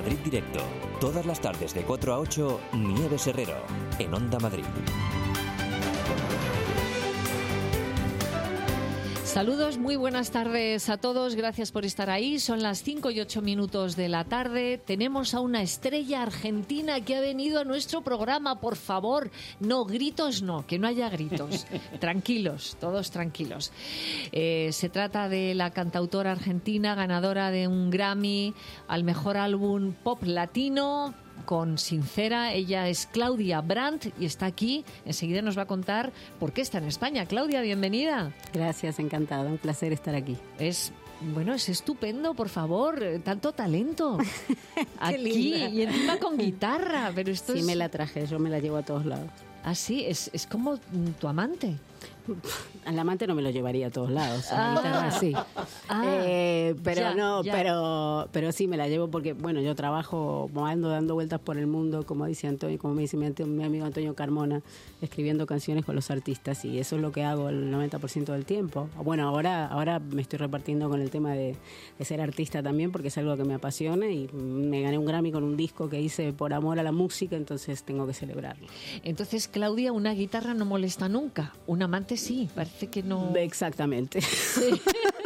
Madrid Directo. Todas las tardes de 4 a 8, Nieves Herrero, en Onda Madrid. Saludos, muy buenas tardes a todos, gracias por estar ahí. Son las 5 y 8 minutos de la tarde. Tenemos a una estrella argentina que ha venido a nuestro programa. Por favor, no, gritos no, que no haya gritos. Tranquilos, todos tranquilos. Se trata de la cantautora argentina, ganadora de un Grammy al mejor álbum pop latino, con Sincera. Ella es Claudia Brandt y está aquí. Enseguida nos va a contar por qué está en España. Claudia, bienvenida. Gracias, encantada. Un placer estar aquí. Es estupendo, por favor. Tanto talento. Aquí linda. y encima con guitarra. Pero esto Sí, es... me la traje, yo me la llevo a todos lados. Ah, sí, es como tu amante. Al amante no me lo llevaría a todos lados, a la guitarra sí. Pero ya, no, ya. pero sí me la llevo porque, bueno, yo trabajo, ando dando vueltas por el mundo, como dice Antonio, como me dice mi amigo Antonio Carmona, escribiendo canciones con los artistas, y eso es lo que hago el 90% del tiempo. Bueno, ahora me estoy repartiendo con el tema de ser artista también, porque es algo que me apasiona, y me gané un Grammy con un disco que hice por amor a la música, entonces tengo que celebrarlo. Entonces, Claudia, una guitarra no molesta nunca. Un amante sí, parece que no. Exactamente. Sí.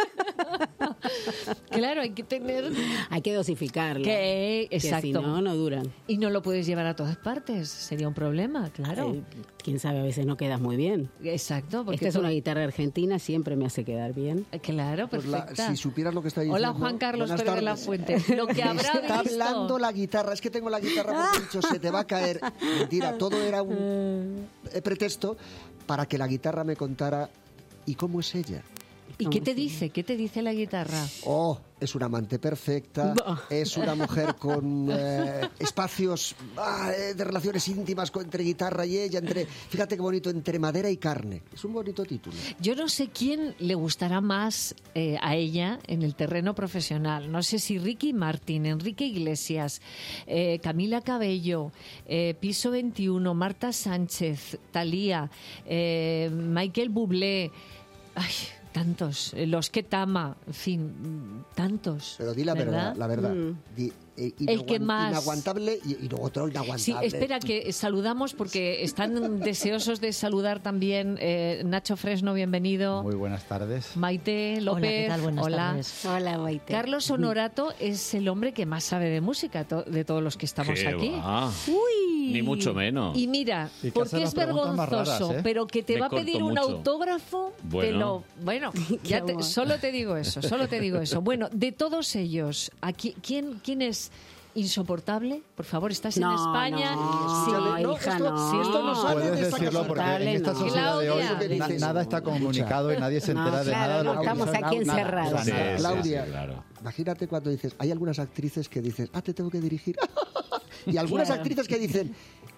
Claro, hay que tener... Hay que dosificarlo. Exacto. Que si no, no duran. Y no lo puedes llevar a todas partes, sería un problema, claro. Quién sabe, a veces no quedas muy bien. Exacto. Porque Esta es una guitarra argentina, siempre me hace quedar bien. Claro, Pues perfecta. si supieras lo que está diciendo... Hola, Juan Carlos Buenas Pérez de la tardes. Fuente. Lo que habrá Está visto... hablando la guitarra. Es que tengo la guitarra porque he dicho, se te va a caer. Mentira, todo era un pretexto para que la guitarra me contara ¿y cómo es ella? ¿Y qué te dice? ¿Qué te dice la guitarra? Oh, es una amante perfecta, es una mujer con espacios de relaciones íntimas entre guitarra y ella, fíjate qué bonito, entre madera y carne. Es un bonito título. Yo no sé quién le gustará más a ella en el terreno profesional. No sé si Ricky Martin, Enrique Iglesias, Camila Cabello, Piso 21, Marta Sánchez, Thalía, Michael Bublé... Ay, tantos, los que Tama, en fin, tantos. Pero di la verdad, la verdad. El que más... Inaguantable y luego otro inaguantable. Sí, espera, que saludamos porque están deseosos de saludar también Nacho Fresno, bienvenido. Muy buenas tardes. Maite López. Hola, ¿qué tal? Buenas tardes. Hola, Maite. Carlos Honorato es el hombre que más sabe de música de todos los que estamos ¿Qué aquí. va? Uy. Ni mucho menos. Y mira, Y que porque hace es las preguntas más vergonzoso, raras, ¿eh? pero que te Me va a corto pedir un mucho. autógrafo, Bueno. ya Qué amor. solo te digo eso, solo te digo eso. Bueno, de todos ellos, ¿quién es insoportable? Por favor, estás en España. No, Sí. no, hija, no. Si esto no sale Puedes de esta decirlo casa. porque en esta no. sociedad de hoy Claudia. nada está comunicado y nadie se entera de nada de lo que estamos pasa. aquí Nada. encerrados. Sí, sí, Claudia, sí, claro. imagínate cuando dices, hay algunas actrices que dicen, te tengo que dirigir. Y algunas Claro. actrices que dicen,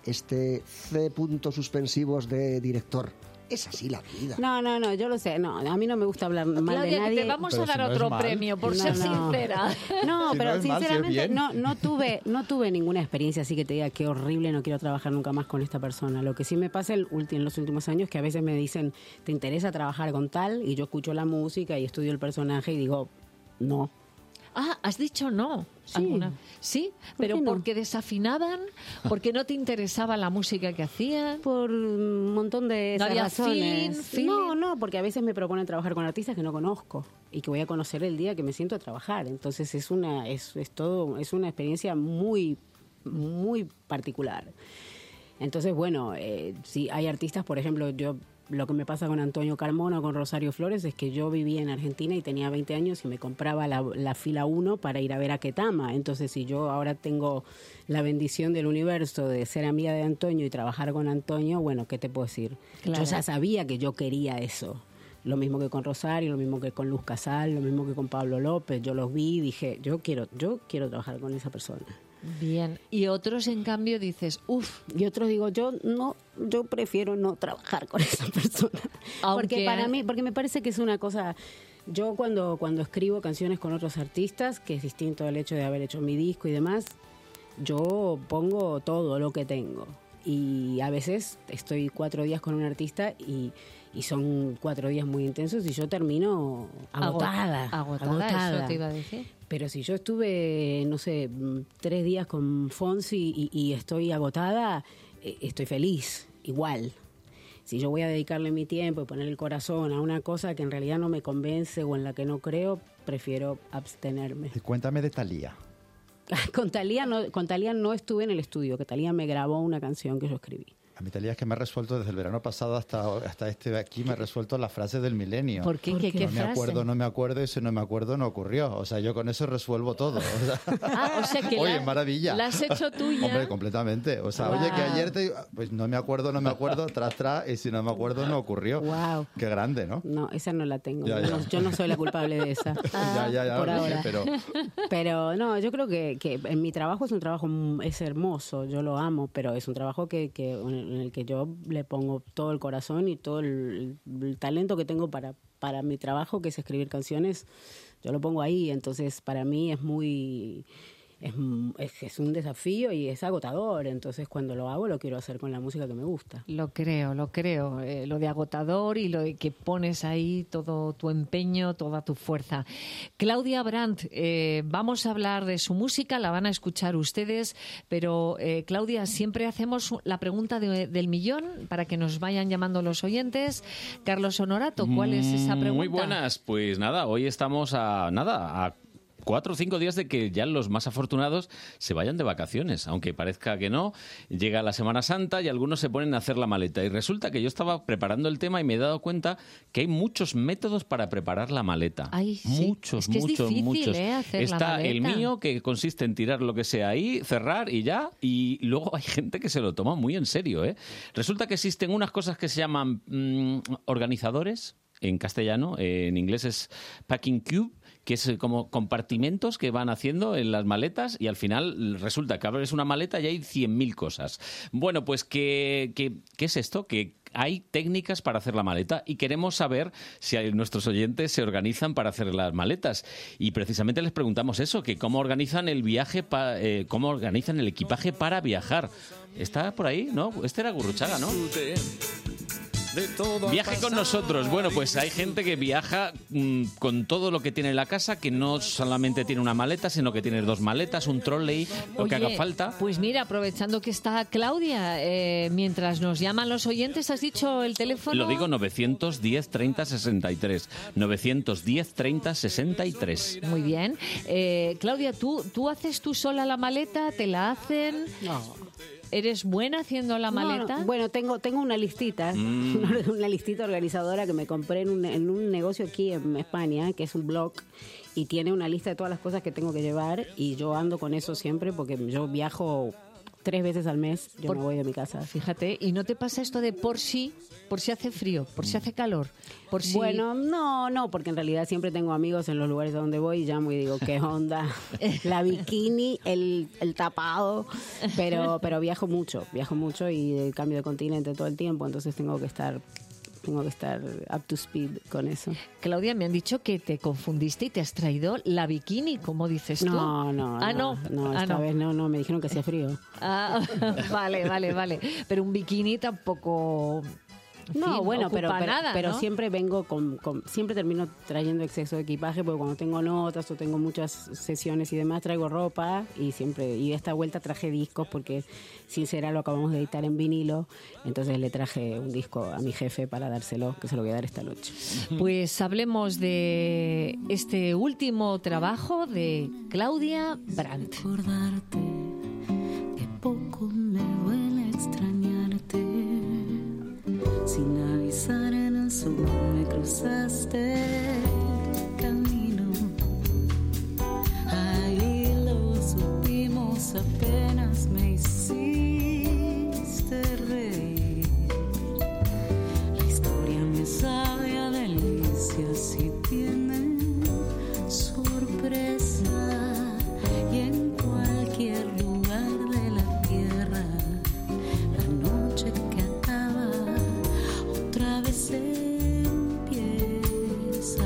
C puntos suspensivos de director. Es así la vida. No, yo lo sé. No, a mí no me gusta hablar mal Claudia, de nadie. te vamos Pero a dar si no es otro mal. premio por No, ser no. sincera. No, Si pero no es mal, si es sinceramente bien. no tuve ninguna experiencia así que te diga qué horrible, no quiero trabajar nunca más con esta persona. Lo que sí me pasa en los últimos años que a veces me dicen, ¿te interesa trabajar con tal? Y yo escucho la música y estudio el personaje y digo, no. Ah, has dicho no. Sí. Sí, ¿Por pero qué no? porque desafinaban, porque no te interesaba la música que hacían. Por un montón de ¿No esas había razones. feeling? No, porque a veces me proponen trabajar con artistas que no conozco y que voy a conocer el día que me siento a trabajar. Entonces es una experiencia muy, muy particular. Entonces, bueno, sí, hay artistas, por ejemplo, lo que me pasa con Antonio Carmona o con Rosario Flores es que yo vivía en Argentina y tenía 20 años y me compraba la fila 1 para ir a ver a Ketama. Entonces, si yo ahora tengo la bendición del universo de ser amiga de Antonio y trabajar con Antonio, bueno, ¿qué te puedo decir? Claro. Yo ya sabía que yo quería eso. Lo mismo que con Rosario, lo mismo que con Luz Casal, lo mismo que con Pablo López. Yo los vi y dije, yo quiero trabajar con esa persona. Bien. Y otros, en cambio, dices, Y otros digo, yo prefiero no trabajar con esa persona. Aunque- Porque me parece que es una cosa. Yo cuando escribo canciones con otros artistas, que es distinto al hecho de haber hecho mi disco y demás, yo pongo todo lo que tengo. Y a veces estoy 4 días con un artista y son 4 días muy intensos y yo termino agotada. Eso te iba a decir. Pero si yo estuve, no sé, 3 días con Fonsi y estoy agotada, estoy feliz, igual. Si yo voy a dedicarle mi tiempo y poner el corazón a una cosa que en realidad no me convence o en la que no creo, prefiero abstenerme. Y cuéntame de Thalía. Con Thalía no estuve en el estudio, que Thalía me grabó una canción que yo escribí. A mí, Thalía, es que me ha resuelto desde el verano pasado hasta este de aquí, me ha resuelto las frases del milenio. ¿Por qué? ¿Qué no frase? me acuerdo, y si no me acuerdo, no ocurrió. O sea, yo con eso resuelvo todo. O sea que oye, maravilla. La has hecho tuya. Hombre, completamente. O sea, oye, que ayer pues no me acuerdo, tras, y si no me acuerdo, no ocurrió. Wow. Qué grande, ¿no? No, esa no la tengo. Ya. Yo no soy la culpable de esa. Ya, por ahora. Pero no, yo creo que en mi trabajo es hermoso, yo lo amo, pero es un trabajo en el que yo le pongo todo el corazón y todo el talento que tengo para mi trabajo, que es escribir canciones, yo lo pongo ahí. Entonces para mí es un desafío y es agotador. Entonces cuando lo hago lo quiero hacer con la música que me gusta. Lo creo. Lo de agotador y lo de que pones ahí todo tu empeño, toda tu fuerza. Claudia Brandt, vamos a hablar de su música, la van a escuchar ustedes, pero Claudia, siempre hacemos la pregunta del millón para que nos vayan llamando los oyentes. Carlos Honorato, ¿cuál es esa pregunta? Muy buenas, pues nada, hoy estamos a 4 o 5 días de que ya los más afortunados se vayan de vacaciones, aunque parezca que no. Llega la Semana Santa y algunos se ponen a hacer la maleta. Y resulta que yo estaba preparando el tema y me he dado cuenta que hay muchos métodos para preparar la maleta. Ay, sí. Muchos. Es difícil, hacer Está la maleta. El mío, que consiste en tirar lo que sea ahí, cerrar y ya. Y luego hay gente que se lo toma muy en serio, ¿eh? Resulta que existen unas cosas que se llaman organizadores, en castellano, en inglés es packing cube, que es como compartimentos que van haciendo en las maletas y al final resulta que abres una maleta y hay 100.000 cosas. Bueno, pues ¿qué es esto? Que hay técnicas para hacer la maleta y queremos saber si nuestros oyentes se organizan para hacer las maletas. Y precisamente les preguntamos eso, que cómo organizan el viaje, cómo organizan el equipaje para viajar. ¿Está por ahí? ¿No? Este era Gurruchaga, ¿no? Viaje con nosotros. Bueno, pues hay gente que viaja con todo lo que tiene en la casa, que no solamente tiene una maleta, sino que tiene 2 maletas, un trolley, lo que haga falta. Pues mira, aprovechando que está Claudia, mientras nos llaman los oyentes, ¿has dicho el teléfono? Lo digo, 910 30 63. 910 30 63. Muy bien. Claudia, ¿tú haces tú sola la maleta? ¿Te la hacen? No. ¿Eres buena haciendo la maleta? No. Bueno, tengo una listita, una listita organizadora que me compré en un negocio aquí en España, que es un blog, y tiene una lista de todas las cosas que tengo que llevar, y yo ando con eso siempre porque yo viajo 3 veces al mes, me voy de mi casa. Fíjate, ¿y no te pasa esto de por si hace frío, por si hace calor? Bueno, no, porque en realidad siempre tengo amigos en los lugares a donde voy y llamo y digo, ¿qué onda? La bikini, el tapado, pero viajo mucho y cambio de continente todo el tiempo, entonces tengo que estar up to speed con eso. Claudia, me han dicho que te confundiste y te has traído la bikini, ¿cómo dices tú? No, esta vez no, me dijeron que hacía frío. Vale. Pero un bikini tampoco... No, bueno, pero ¿no? siempre vengo siempre termino trayendo exceso de equipaje, porque cuando tengo notas o tengo muchas sesiones y demás, traigo ropa y esta vuelta traje discos porque Sincera lo acabamos de editar en vinilo, entonces le traje un disco a mi jefe para dárselo, que se lo voy a dar esta noche. Pues hablemos de este último trabajo de Claudia Brandt. Recordarte que poco me duele extrañarte. Sin avisar en el sur me cruzaste el camino. Ahí lo supimos, apenas me hiciste reír. La historia me sabe a delicias y tiene sorpresa. Y en cualquier lugar de la tierra, la noche que acaba otra vez empieza.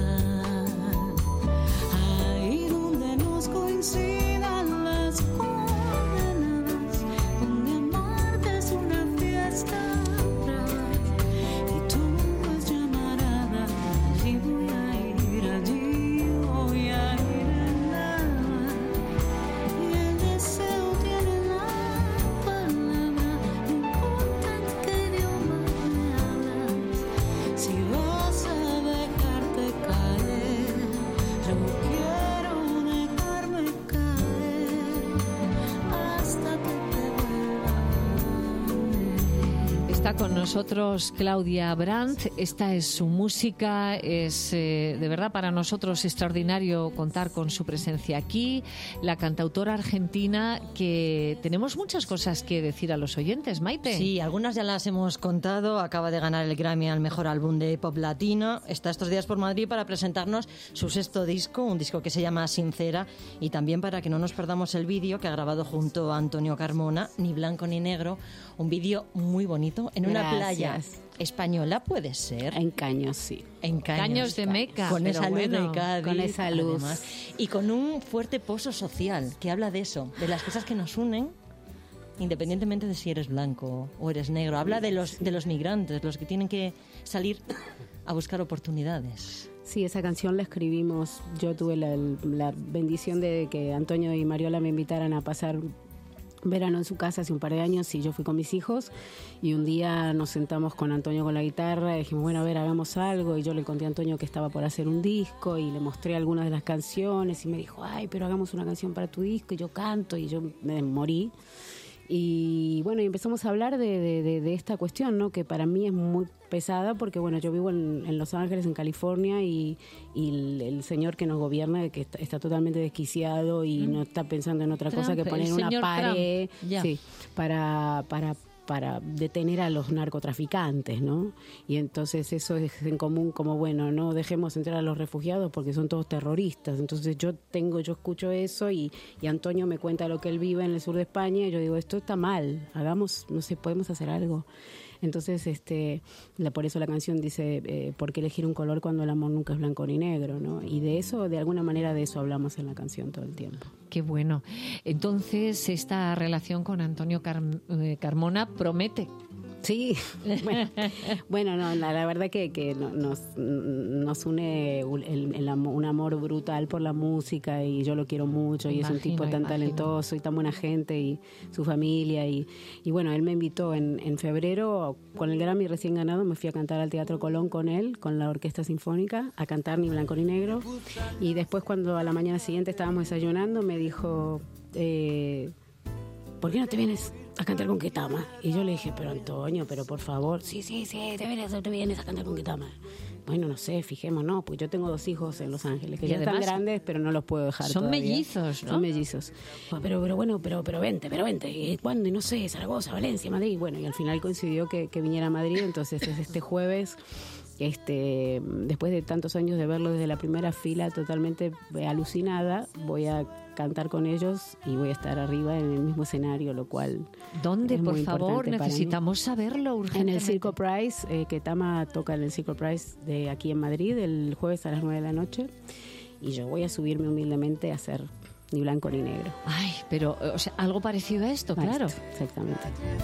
con nosotros Claudia Brandt. Esta es su música. Es de verdad para nosotros extraordinario contar con su presencia aquí. La cantautora argentina, que tenemos muchas cosas que decir a los oyentes. Maite. Sí, algunas ya las hemos contado. Acaba de ganar el Grammy al mejor álbum de pop latino. Está estos días por Madrid para presentarnos su sexto disco, un disco que se llama Sincera, y también para que no nos perdamos el vídeo que ha grabado junto a Antonio Carmona, Ni Blanco ni Negro, un vídeo muy bonito en una playa española, ¿puede ser? En Caños, sí. En Caños de Meca. Con pero esa luz bueno, de Cádiz, con esa luz. además, y con un fuerte pozo social que habla de eso, de las cosas que nos unen, independientemente de si eres blanco o eres negro. Habla de los migrantes, los que tienen que salir a buscar oportunidades. Sí, esa canción la escribimos. Yo tuve la bendición de que Antonio y Mariola me invitaran a pasar verano en su casa hace un par de años, y yo fui con mis hijos, y un día nos sentamos con Antonio con la guitarra y dijimos, bueno, a ver, hagamos algo, y yo le conté a Antonio que estaba por hacer un disco y le mostré algunas de las canciones y me dijo, ay, pero hagamos una canción para tu disco, y yo canto, y yo me morí. Y bueno, y empezamos a hablar de esta cuestión, ¿no? Que para mí es muy pesada, porque bueno, yo vivo en Los Ángeles, en California, y el señor que nos gobierna, que está totalmente desquiciado y no está pensando en otra cosa que poner una pared sí, para detener a los narcotraficantes, ¿no? Y entonces eso es en común, como bueno, no dejemos entrar a los refugiados porque son todos terroristas. Entonces yo escucho eso, y Antonio me cuenta lo que él vive en el sur de España, y yo digo, esto está mal, hagamos, no sé, podemos hacer algo. Entonces, por eso la canción dice, ¿por qué elegir un color cuando el amor nunca es blanco ni negro, ¿no? Y de eso, de alguna manera, de eso hablamos en la canción todo el tiempo. Qué bueno. Entonces, esta relación con Antonio Carmona promete. Sí, bueno, no, la verdad que nos une un amor brutal por la música, y yo lo quiero mucho, y es un tipo tan talentoso y tan buena gente, y su familia, y bueno, él me invitó en febrero, con el Grammy recién ganado, me fui a cantar al Teatro Colón con él, con la Orquesta Sinfónica, a cantar Ni Blanco ni Negro, y después cuando a la mañana siguiente estábamos desayunando, me dijo, ¿por qué no te vienes a cantar con Ketama? Y yo le dije, pero Antonio, pero por favor, sí, te vienes a cantar con Ketama. Bueno, no sé, fijémonos, porque yo tengo 2 hijos en Los Ángeles, que y ya además, están grandes, pero no los puedo dejar son todavía. mellizos, ¿no? Son mellizos. Pero bueno, pero vente. ¿Y cuándo? Y no sé, Zaragoza, Valencia, Madrid. Bueno, y al final coincidió que viniera a Madrid, entonces es este jueves. Después de tantos años de verlo desde la primera fila, totalmente alucinada, voy a cantar con ellos y voy a estar arriba en el mismo escenario, lo cual ¿dónde, es por muy favor? importante para Necesitamos saberlo mí. urgentemente. En el Circo Price, Ketama toca en el Circo Price de aquí en Madrid el jueves a las 9 de la noche, y yo voy a subirme humildemente a hacer Ni Blanco ni Negro. Ay, pero, o sea, algo parecido a esto, claro. Exactamente.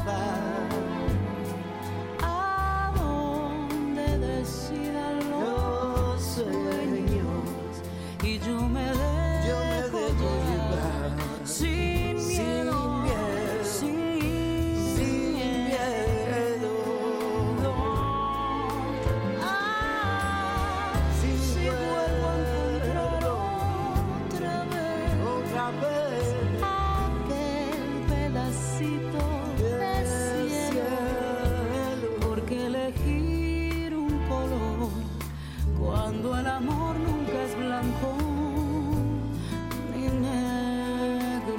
Y yo me dejo llevar sin miedo, sin miedo. Si vuelvo a encontrar otra vez aquel pedacito de cielo, porque elegir un color cuando el amor nunca es blanco ni negro.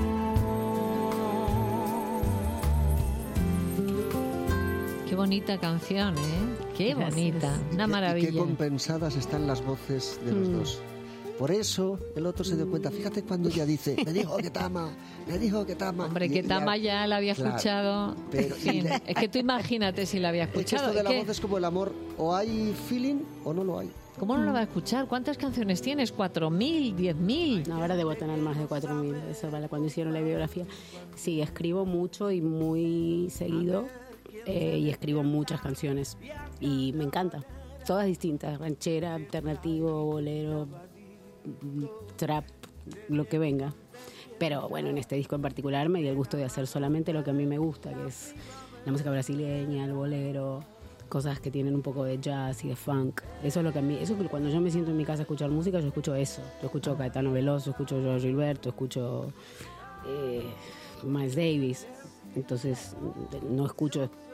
Qué bonita canción, ¿eh? Qué Gracias. bonita, una maravilla. Y qué compensadas están las voces de los dos. Por eso el otro se dio cuenta. Fíjate cuando ella dice, me dijo Ketama. Hombre, Y Ketama ella- ya la había Claro, escuchado. pero- En fin, es que tú imagínate si la había Es que escuchado. esto de la Es que, voz es como el amor, o hay feeling o no lo hay. ¿cómo no la va a escuchar? ¿Cuántas canciones tienes? ¿4.000? ¿10.000? No, ahora debo tener más de 4.000, eso vale, cuando hicieron la biografía. Sí, escribo mucho y muy seguido, y escribo muchas canciones, y me encanta. Todas distintas, ranchera, alternativo, bolero, trap, lo que venga. Pero bueno, en este disco en particular me di el gusto de hacer solamente lo que a mí me gusta, que es la música brasileña, el bolero, cosas que tienen un poco de jazz y de funk. Eso es lo que a mí, eso que cuando yo me siento en mi casa a escuchar música, yo escucho eso. Yo escucho Caetano Veloso, escucho Jorge Gilberto, escucho Miles Davis. Entonces no escucho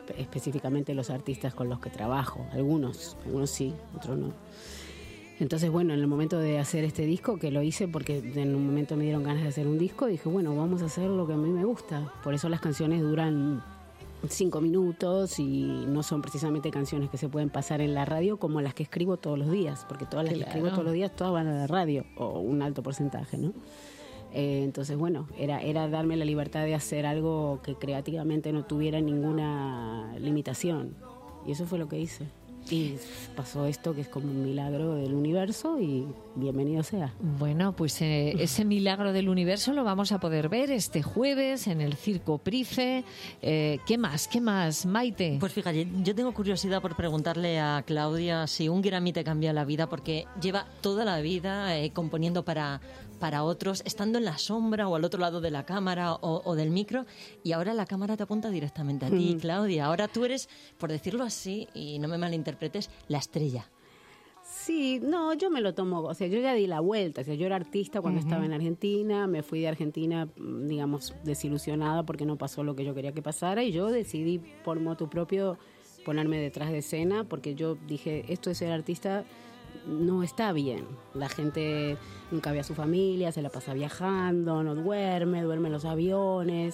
específicamente los artistas con los que trabajo. Algunos sí, otros no. Entonces, bueno, en el momento de hacer este disco, que lo hice porque en un momento me dieron ganas de hacer un disco, dije, bueno, vamos a hacer lo que a mí me gusta. Por eso las canciones duran 5 minutos y no son precisamente canciones que se pueden pasar en la radio como las que escribo todos los días, porque todas las que escribo todos los días, todas van a la radio, o un alto porcentaje, ¿no? Entonces, bueno, era darme la libertad de hacer algo que creativamente no tuviera ninguna limitación. Y eso fue lo que hice. Y pasó esto que es como un milagro del universo y bienvenido sea. Bueno, pues ese milagro del universo lo vamos a poder ver este jueves en el Circo Price. ¿Qué más, Maite? Pues fíjate, yo tengo curiosidad por preguntarle a Claudia si un Grammy te cambia la vida, porque lleva toda la vida componiendo para otros, estando en la sombra o al otro lado de la cámara o del micro, y ahora la cámara te apunta directamente a ti, Claudia. Ahora tú eres, por decirlo así, y no me malinterpretes, la estrella. Sí, no, yo me lo tomo, o sea, yo ya di la vuelta, o sea, yo era artista cuando estaba en Argentina, me fui de Argentina, digamos, desilusionada porque no pasó lo que yo quería que pasara, y yo decidí por motu propio ponerme detrás de escena, porque yo dije, esto de ser artista no está bien. La gente nunca ve a su familia, se la pasa viajando, no duerme en los aviones,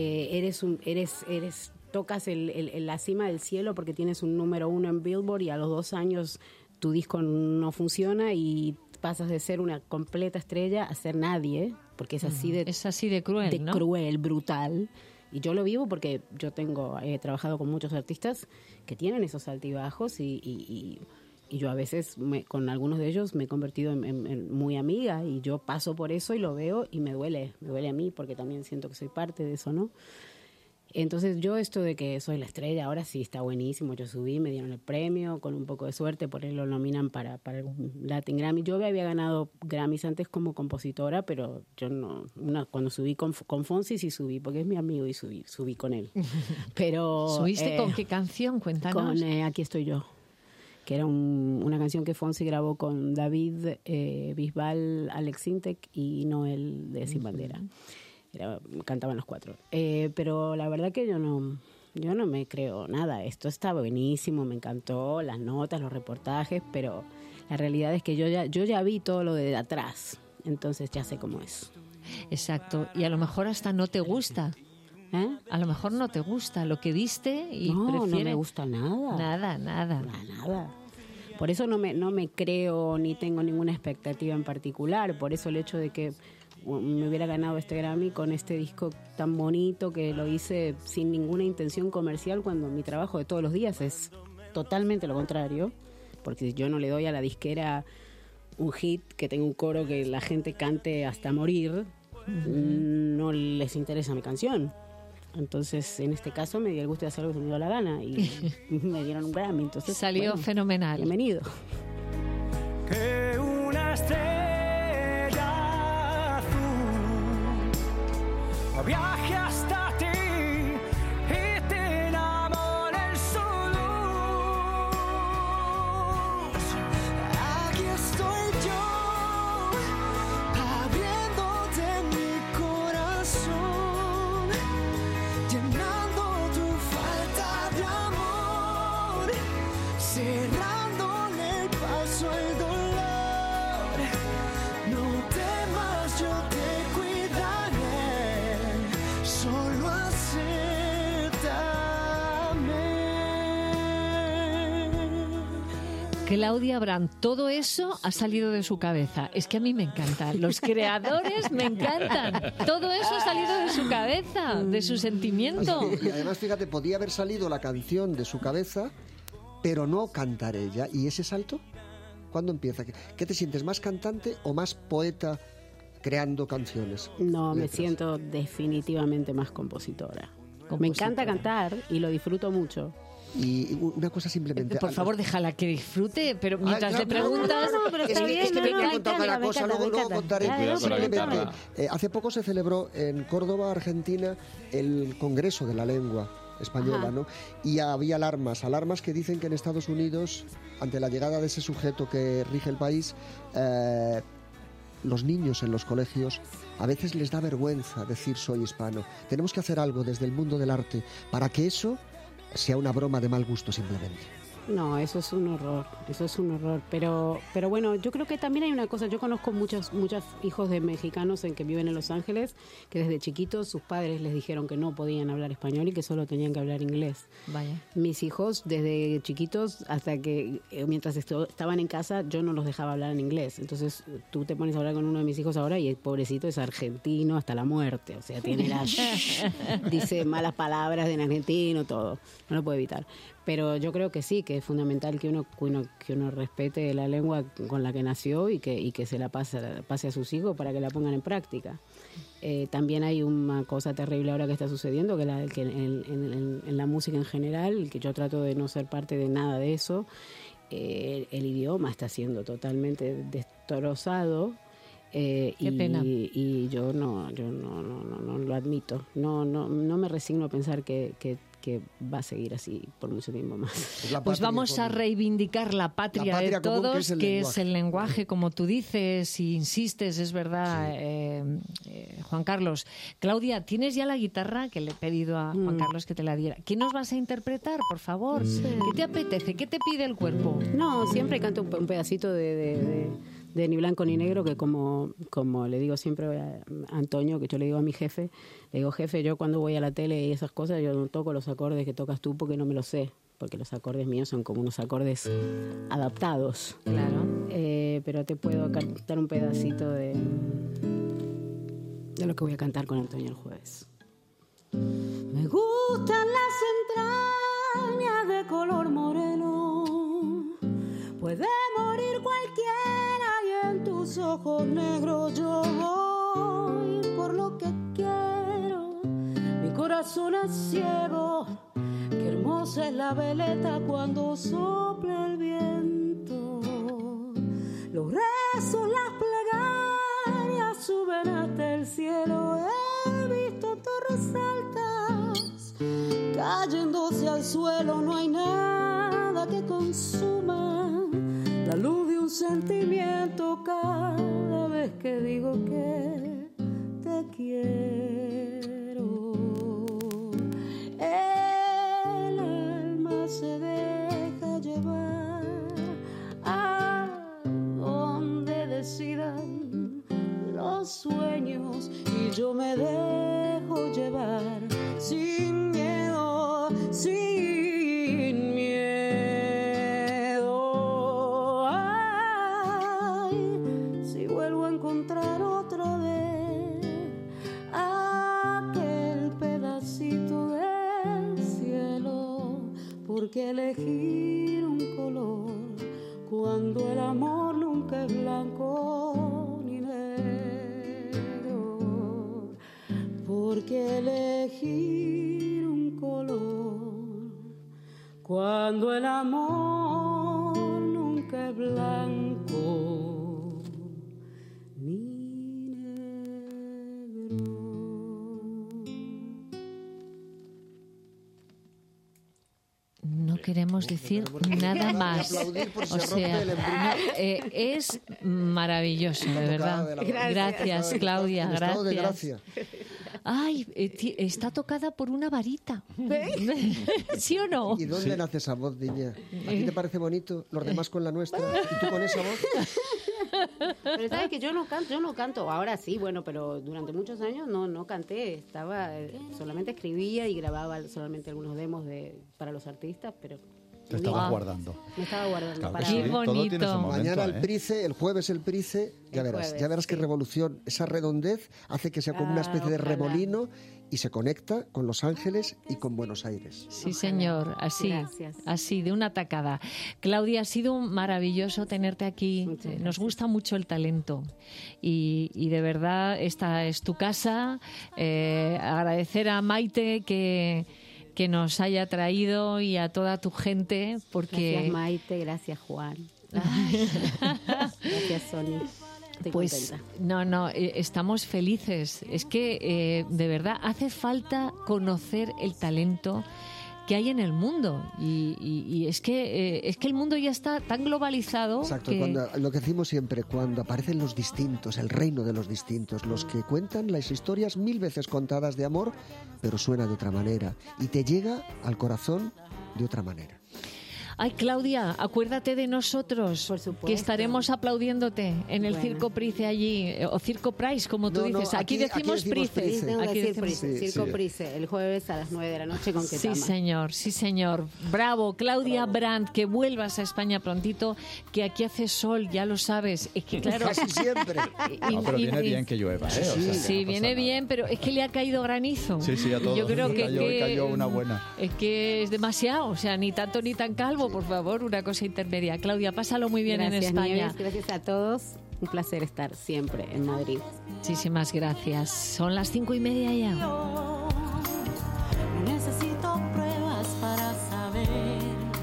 tocas la cima del cielo porque tienes un número 1 en Billboard y a los 2 años tu disco no funciona y pasas de ser una completa estrella a ser nadie, porque es así de cruel, ¿no? Cruel, brutal. Y yo lo vivo porque yo he trabajado con muchos artistas que tienen esos altibajos y yo a veces con algunos de ellos me he convertido en muy amiga y yo paso por eso y lo veo y me duele a mí porque también siento que soy parte de eso, ¿no? Entonces yo esto de que soy la estrella, ahora sí está buenísimo, yo subí, me dieron el premio, con un poco de suerte, por ahí lo nominan para el Latin Grammy. Yo había ganado Grammys antes como compositora, pero yo no, cuando subí con Fonsi sí subí, porque es mi amigo y subí con él. Pero ¿subiste con qué canción? Cuéntanos. Con Aquí estoy yo, que era una canción que Fonsi grabó con David Bisbal, Alex Sintek y Noel de Sin Bandera. Cantaban los 4. Pero la verdad que yo no me creo nada. Esto está buenísimo, me encantó, las notas, los reportajes, pero la realidad es que yo ya vi todo lo de atrás, entonces ya sé cómo es. Exacto, y a lo mejor hasta no te gusta. A lo mejor no te gusta lo que viste y prefieres... No me gusta nada. Nada. Por eso no me creo ni tengo ninguna expectativa en particular. Por eso el hecho de que me hubiera ganado este Grammy con este disco tan bonito que lo hice sin ninguna intención comercial, cuando mi trabajo de todos los días es totalmente lo contrario, porque yo no le doy a la disquera un hit que tenga un coro que la gente cante hasta morir, no les interesa mi canción. Entonces, en este caso me di el gusto de hacer lo que se me dio la gana y me dieron un Grammy. Entonces, salió fenomenal. Bienvenido. Que una estrella azul viaje hasta ti y te enamore en su luz. Aquí estoy yo, abriéndote mi corazón, llenando tu falta de amor, cerrándole el paso al dolor. No temas, yo te cuidaré, solo acéptame. Claudia Brand, todo eso ha salido de su cabeza. Es que a mí me encanta. Los creadores me encantan. Todo eso ha salido de su cabeza, de su sentimiento. Y además, fíjate, podía haber salido la canción de su cabeza, pero no cantar ella. ¿Y ese salto? ¿Cuándo empieza? ¿Qué te sientes, más cantante o más poeta creando canciones? No, me siento definitivamente más compositora. Me encanta cantar y lo disfruto mucho. Y una cosa simplemente... Por favor, déjala que disfrute, pero mientras le preguntas... No, pero está bien, es que no, me contado cada cosa, luego contaré. Cuidado con la guitarra. Hace poco se celebró en Córdoba, Argentina, el Congreso de la Lengua Española, ¿no? Y había alarmas que dicen que en Estados Unidos, ante la llegada de ese sujeto que rige el país, los niños en los colegios a veces les da vergüenza decir soy hispano. Tenemos que hacer algo desde el mundo del arte para que eso sea una broma de mal gusto simplemente. No, eso es un horror, pero bueno, yo creo que también hay una cosa, yo conozco muchos hijos de mexicanos que viven en Los Ángeles, que desde chiquitos sus padres les dijeron que no podían hablar español y que solo tenían que hablar inglés. Vaya. Mis hijos, desde chiquitos, hasta que mientras estaban en casa, yo no los dejaba hablar en inglés. Entonces, tú te pones a hablar con uno de mis hijos ahora y el pobrecito es argentino hasta la muerte. O sea, tiene dice malas palabras en argentino, todo. No lo puede evitar. Pero yo creo que sí, que es fundamental que uno respete la lengua con la que nació y que se la pase a sus hijos para que la pongan en práctica. También hay una cosa terrible ahora que está sucediendo, que en la música en general, que yo trato de no ser parte de nada de eso, el idioma está siendo totalmente destrozado. Qué pena. Y yo no lo admito. No me resigno a pensar que va a seguir así por mucho tiempo más. Pues vamos a reivindicar la patria de común, todos, que es el lenguaje, como tú dices y insistes, es verdad, Juan Carlos. Claudia, ¿tienes ya la guitarra? Que le he pedido a Juan Carlos que te la diera. ¿Qué nos vas a interpretar, por favor? ¿Qué te apetece? ¿Qué te pide el cuerpo? No, siempre canto un pedacito de Ni Blanco ni Negro, que como le digo siempre a Antonio, que yo le digo a mi jefe, le digo, jefe, yo cuando voy a la tele y esas cosas, yo no toco los acordes que tocas tú porque no me los sé, porque los acordes míos son como unos acordes adaptados. Claro. Pero te puedo cantar un pedacito de lo que voy a cantar con Antonio el jueves. Me gustan las entrañas de color moreno, puede morir cualquiera y en tus ojos negros yo voy por lo que quiero. Mi corazón es ciego, qué hermosa es la veleta cuando sopla el viento. Los rezos, las plegarias suben hasta el cielo. He visto torres altas cayéndose al suelo, no hay nada que consuma la luz de un sentimiento cada vez que digo que te quiero. El alma se deja llevar a donde decidan los sueños y yo me dejo llevar sin miedo, sin miedo. Ay, si vuelvo a encontrar otra vez aquel pedacito del cielo, porque elegir un color cuando el amor nunca es blanco ni negro, porque elegir un color cuando el amor nunca es blanco ni negro. No queremos decir nada más. Aplaudir por si O se rompe sea, el embrujado. es maravilloso, de verdad. Gracias, Claudia, En estado de gracias. gracia. Ay, está tocada por una varita. ¿Sí o no? ¿Y dónde nace esa voz, niña? ¿A ti te parece bonito? ¿Los demás con la nuestra? ¿Y tú con esa voz? Pero sabes que yo no canto, ahora sí, bueno, pero durante muchos años no canté, solamente escribía y grababa solamente algunos demos para los artistas, pero Te estabas guardando. me estaba guardando Claro que para sí, Qué todo tiene su bonito. momento, Mañana el ¿eh? Price, el jueves el Price, ya El verás, jueves, ya verás qué sí. revolución. Esa redondez hace que sea como una especie de Ojalá. remolino y se conecta con Los Ángeles y con Buenos Aires. Sí, Ojalá. señor, Gracias. así, de una tacada. Claudia, ha sido maravilloso tenerte aquí. Muchas Nos gracias. gusta mucho el talento y de verdad esta es tu casa. Agradecer a Maite que nos haya traído y a toda tu gente porque Gracias Maite, gracias Juan. Gracias Sony. Estoy pues contenta. estamos felices. Es que de verdad hace falta conocer el talento que hay en el mundo. Y es que el mundo ya está tan globalizado. Exacto, que... lo que decimos siempre, cuando aparecen los distintos, el reino de los distintos, los que cuentan las historias 1000 veces contadas de amor, pero suena de otra manera y te llega al corazón de otra manera. Ay, Claudia, acuérdate de nosotros, Por supuesto. que estaremos aplaudiéndote en el Circo Price allí, o Circo Price, como tú dices. Aquí decimos Price. Tengo que Aquí decir decimos... Price, Circo Price, el jueves a las 9 de la noche con Ketama. Sí, señor, sí, señor. Bravo, Claudia Brandt, que vuelvas a España prontito, que aquí hace sol, ya lo sabes. Es que claro... Casi siempre. No, pero viene bien que llueva, ¿eh? O sea, que Sí, no viene pasa bien, pero es que le ha caído granizo. Sí, sí, a todos. Yo creo que Cayó una buena. Es que es demasiado, o sea, ni tanto ni tan calvo, por favor, una cosa intermedia. Claudia, pásalo muy bien Gracias, en España. Nieves, gracias a todos. Un placer estar siempre en Madrid. Muchísimas gracias. Son las 5:30 ya. No necesito pruebas para saber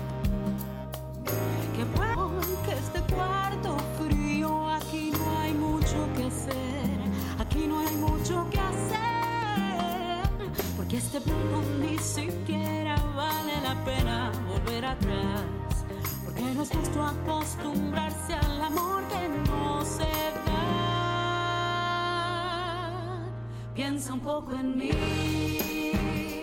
que este cuarto frío, aquí no hay mucho que hacer, aquí no hay mucho que hacer, porque este mundo ni siquiera vale la pena volver atrás, porque no es justo acostumbrarse al amor que no se da. Piensa un poco en mí.